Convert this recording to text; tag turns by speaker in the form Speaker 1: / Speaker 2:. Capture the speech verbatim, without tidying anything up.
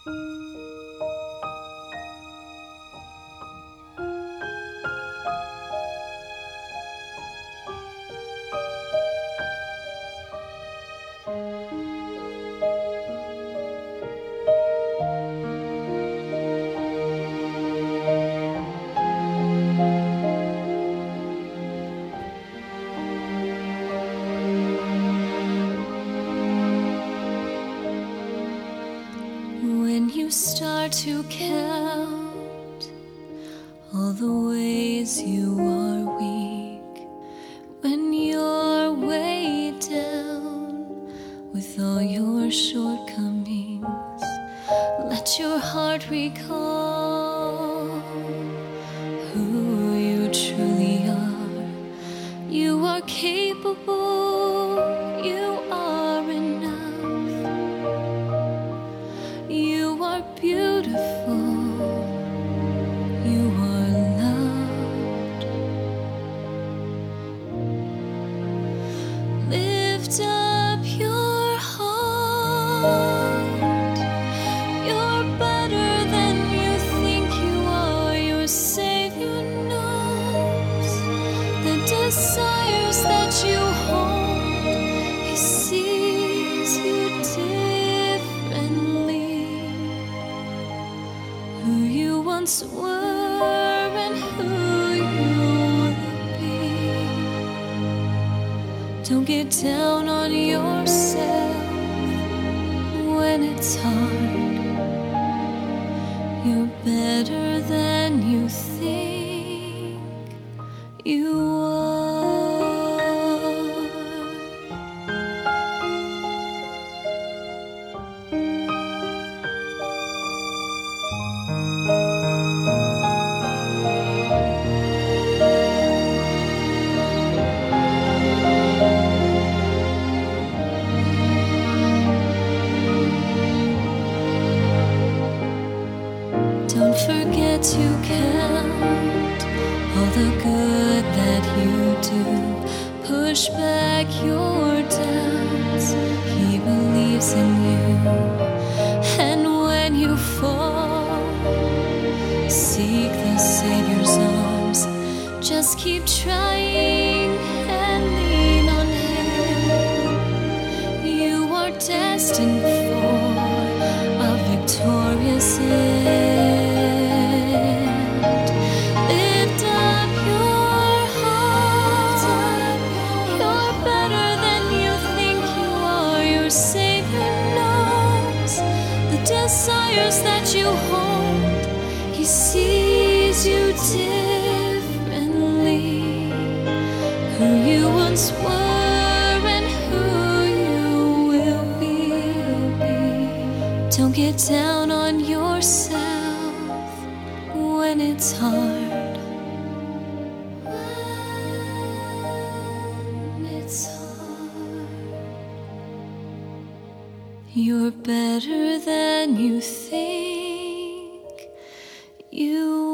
Speaker 1: When you start to count all the ways you are weak, when you're way down with all your shortcomings, let your heart recall who you truly are. You are capable, you are enough. You are beautiful, you are loved. Lift up your heart. You're better than you think you are. Your Savior knows the desires that you hold. He sees you differently. Who you once were and who you will be. Don't get down on yourself when it's hard. You're better than you think you are. Don't forget to count all the good that you do. Push back your doubts. He believes in you. And when you fall, seek the Savior's arms. Just keep trying and lean on Him. You are destined for a victorious end. Lift up your heart. You're better than you think you are. Your Savior knows the desires that you hold. He sees you differently. Who you once were and who you will be. Don't get down on yourself when it's hard. When it's hard. You're better than you think you